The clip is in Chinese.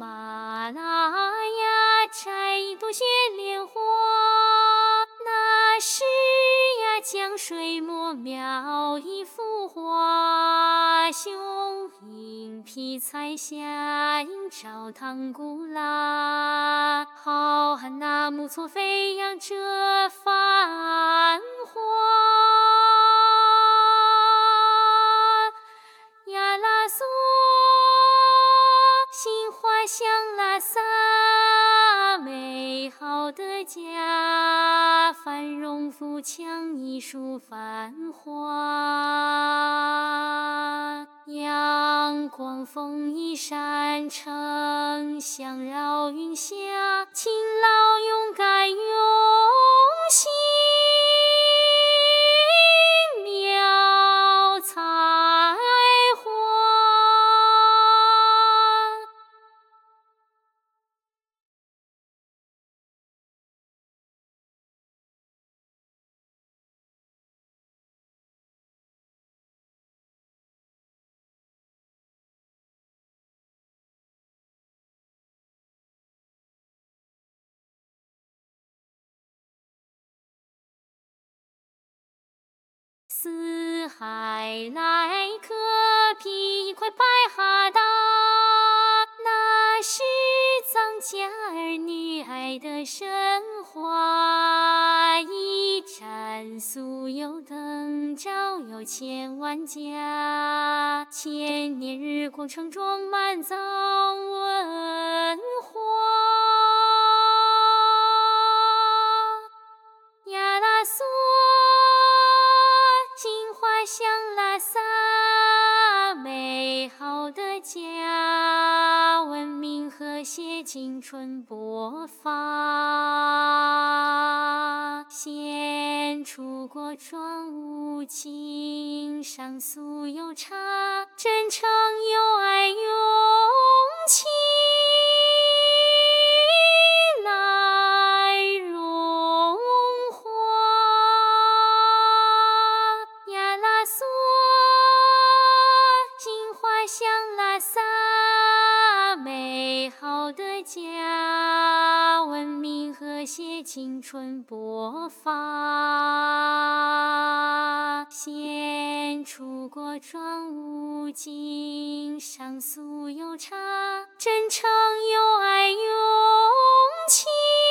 马拉雅摘一朵雪莲花，那时呀江水墨描一幅画，雄鹰披彩霞映照堂古拉，好汉那木错飞扬这繁华。呀啦嗦，心花香拉萨，美好的家，繁荣富强艺术繁华。阳光风一闪，城乡绕云霞，勤劳勇敢用心描才华。四海来客披一块白哈达，那是藏家儿女爱的神话。一盏酥油灯照耀千万家，千年日光城装满藏文化。呀啦嗦，心花香拉萨，美好的家，文明和谐青春勃发。献出国妆无情，上酥油茶，真诚友爱用情来融化。呀啦嗦，心花香拉萨，美好的家，文明和谐青春勃发。献出国妆无尽，上酥油茶，真诚友爱用情